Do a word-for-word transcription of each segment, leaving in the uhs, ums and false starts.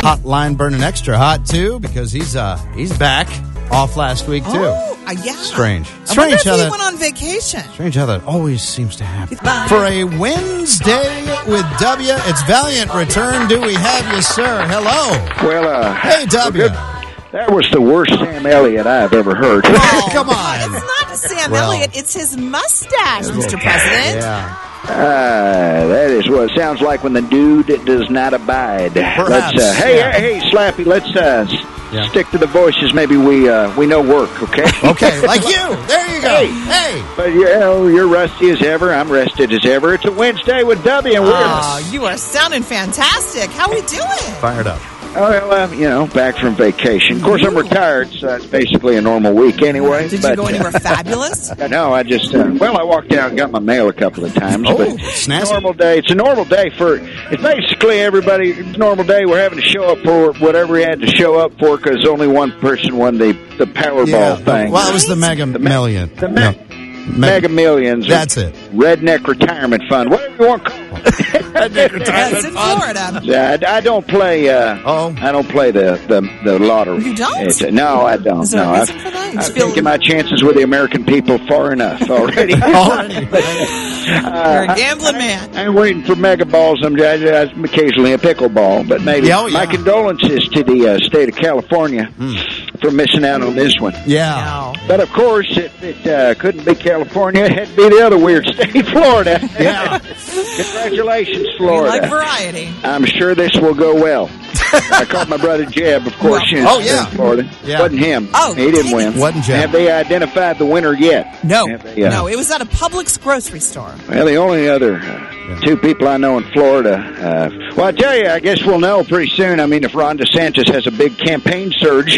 Hotline burning extra hot, too, because he's uh he's back off last week, too. Oh, uh, yeah. Strange. I Strange wonder if how he that, went on vacation. strange how that always seems to happen. For a Wednesday with W, it's Valiant return. Do we have you, sir? Hello. Well, uh... Hey, W. Good. That was the worst Sam Elliott I've ever heard. Oh, come on. It's not Sam Well, Elliott. It's his mustache, Mister President. Yeah. Uh, that is what it sounds like when the dude does not abide. Perhaps, Let's, uh, hey, yeah. hey, hey, Slappy, let's uh, s- Yeah. stick to the voices. Maybe we uh, we know work, okay? Okay, like you. There you go. Hey. Hey. But, you know, you're rusty as ever. I'm rested as ever. It's a Wednesday with W, and we're... Oh, you are sounding fantastic. How we doing? Fired up. Oh, well, um, you know, back from vacation. Of course, I'm retired, so it's basically a normal week anyway. Did but, you go anywhere fabulous? Uh, no, I just, uh, well, I walked out and got my mail a couple of times. Oh, but snazzy. it's a normal day. It's a normal day for, it's basically everybody, it's a normal day. We're having to show up for whatever we had to show up for because only one person won the, the Powerball Yeah. thing. Well, it was the Mega Million. The me- No. Mega Millions. That's it. Redneck Retirement Fund, whatever you want to call it. Yes, in Florida. Yeah, I, I don't play. Uh, Oh. I don't play the, the, the lottery. You don't? It's, uh, no, I don't. Is there a no, reason I've, for that? You I've just feel- taken my chances with the American people far enough already. Already. You're a gambling man. I'm waiting for mega balls. I'm, I'm occasionally a pickleball, but maybe. Yeah, oh, yeah. My condolences to the uh, state of California for missing out on this one. Yeah. No. But of course, if it uh, couldn't be California, it had to be the other weird state, Florida. Yeah. Congratulations, You Florida. like variety. I'm sure this will go well. I called my brother Jeb, of course, Well, in oh, yeah. Florida. Yeah. Wasn't him. Oh, he didn't dang win. it. Wasn't Jeb. Have they identified the winner yet? No. Have they, uh, No, it was at a Publix grocery store. Well, the only other uh, two people I know in Florida. Uh, well, I tell you, I guess we'll know pretty soon. I mean, if Ron DeSantis has a big campaign surge,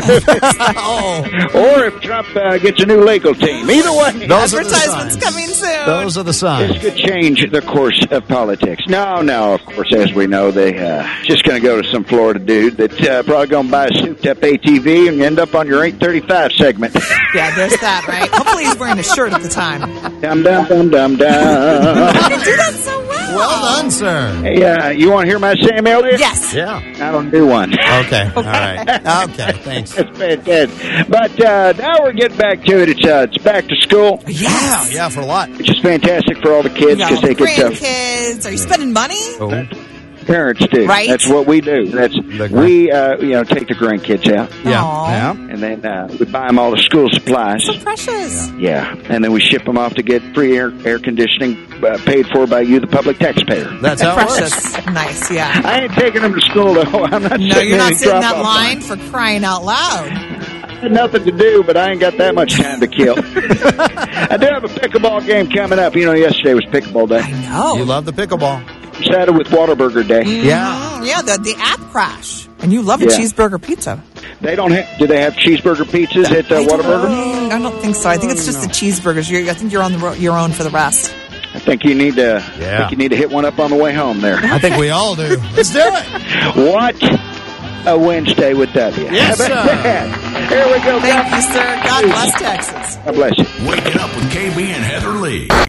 Oh. or if Trump uh, gets a new legal team. Either way, Those are the Advertisements signs. coming soon. Those are the this signs. could change the course of politics. No, no, of course, as we know, they uh, just going to go to some Florida dude that's uh, probably going to buy a souped-up A T V and end up on your eight thirty-five segment. Yeah, there's that, right? Hopefully he's wearing a shirt at the time. Dum, dum, dum, dum, dum. You do that so well. Well done, sir. Hey, uh, you want to hear my Sam Elliott? Yes. Yeah. I don't do one. Okay. All right. Okay. Thanks. That's fantastic. But uh, now we're getting back to it. It's uh, it's back to school, Yeah. Yeah, for a lot. which is fantastic for all the kids You got because all they the get to. grandkids. Are you spending money? Oh. Parents do. Right. That's what we do. That's The grand- we uh, you know take the grandkids out Yeah. Aw. Yeah. and then uh, we buy them all the school supplies. So precious. Yeah, and then we ship them off to get free air air conditioning uh, paid for by you, the public taxpayer. That's how it works. Precious. Nice, yeah. I ain't taking them to school though. I'm not. No, sitting you're in not any sitting in that drop-off line for crying out loud. I had nothing to do, but I ain't got that much time to kill. I do have a pickleball game coming up. You know, yesterday was pickleball day. No. You love the pickleball. Saturday with Whataburger Day. Yeah. Mm, yeah, the, the app crash. And you love a Yeah. cheeseburger pizza. They don't have. Do they have cheeseburger pizzas at uh, I don't Whataburger? think- I don't think so. I think it's just the cheeseburgers. You're, I think you're on the ro- your own for the rest. I think you need to. I Yeah. think you need to hit one up on the way home there. I think we all do. Let's do it. What a Wednesday with W. Yes, How about sir. that? Here we go. Thank you, sir. God bless Texas. God bless you. Waking up with K B and Heather Lee.